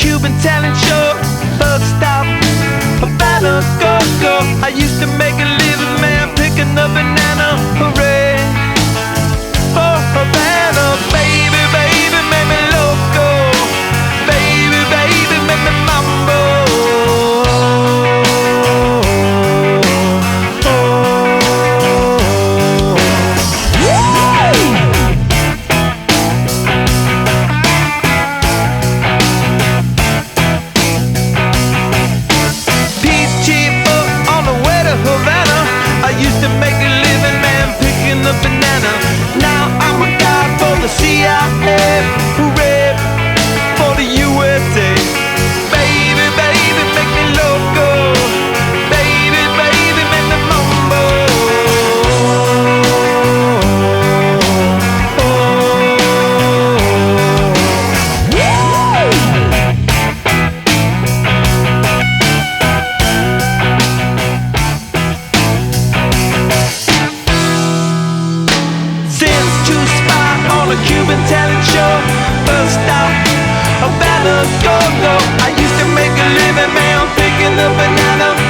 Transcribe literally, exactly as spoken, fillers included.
Cuban talent show. First stop, Havana, go, go. I used to make a living, man, picking up banana. Hooray for Havana. Baby, baby, make me loco. Baby, baby, make me mambo. Used to make a living, man, picking up banana. Now I'm a guy for the C I A, hooray for the U S A. Baby, baby, make me loco. Baby, baby, make me mambo. A Cuban talent show. First stop, Havana, go, go. I used to make a living, man, picking up banana.